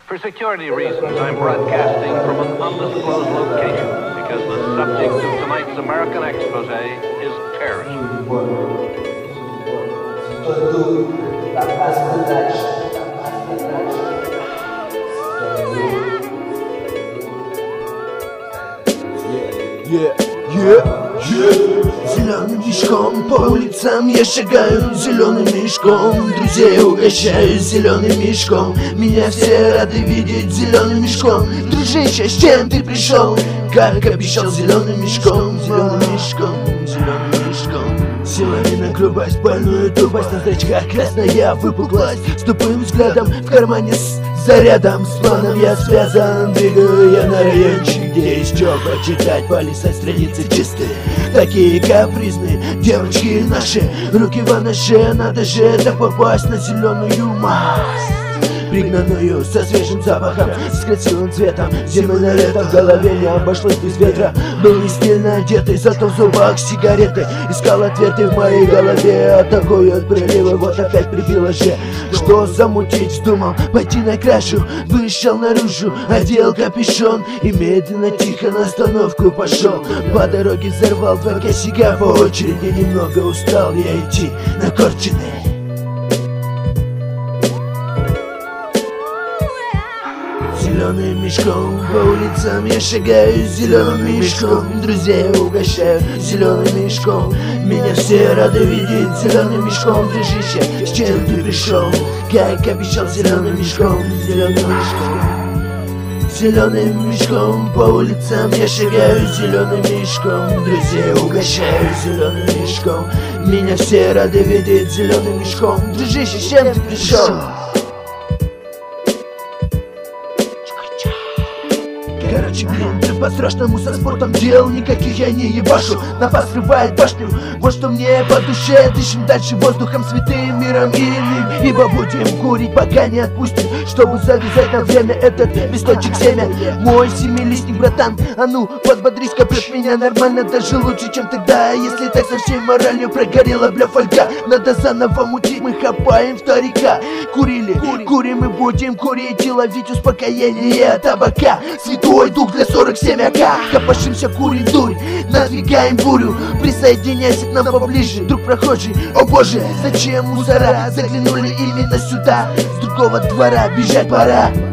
For security reasons, I'm broadcasting from an undisclosed location because the subject of tonight's American expose is terrorism. Зеленым мешком по улицам я шагаю, зеленым мешком друзей угощаю, зеленым мешком меня все рады видеть, зеленым мешком. Дружище, с чем ты пришел? Как обещал, зеленым мешком, зеленым мешком, зеленым мешком. Силами накрываясь, больную тупость, на зрачках красная выпуклость. С тупым взглядом в кармане с зарядом, с планом я связан. Двигаю я на райончик, где есть что почитать, полистать страницы чистые, такие капризные девочки наши, руки в анаше. Надо же да попасть на зеленую масть, пригнанную со свежим запахом, с красивым цветом. Зимой лето в голове не обошлось без ветра. Был не стильно одетый, зато в зубах сигареты. Искал ответы в моей голове, атакуют приливы. Вот опять прибило же, что замутить вздумал. Пойти на крышу, вышел наружу, одел капюшон и медленно, тихо на остановку пошел. По дороге взорвал два косяка по очереди. Немного устал я идти на Корчины. Зеленым мешком по улицам я шагаю, зеленым мешком друзей угощаю, зеленым мешком меня все рады видеть, зеленым мешком. Дружище, с чем ты пришел? Как обещал, зеленым мешком, зеленым мешком. Зеленым мешком по улицам я шагаю, зеленым мешком друзей угощаю, зеленым мешком меня все рады видеть, зеленым мешком. Дружище, с чем ты пришел? Короче, блин, ты по-страшному со спортом дел никаких я не ебашу. Напас срывает башню, вот что мне по душе. Дышим дальше воздухом святым, миром иным, ибо будем курить, пока не отпустим, чтобы завязать на время этот листочек семя. Мой семилистник, братан, а ну, подбодрись, копрет меня нормально, даже лучше, чем тогда. Если так со всей моралью прогорела, бля, фольга, надо заново мутить, мы хапаем вторика. Курили, курим и будем курить и ловить успокоение от табака. Святой дух для 47 АК. Копошимся, курим дурь, надвигаем бурю. Присоединяйся к нам поближе, друг прохожий. О боже, зачем мусора заглянули именно сюда? С другого двора бежать пора.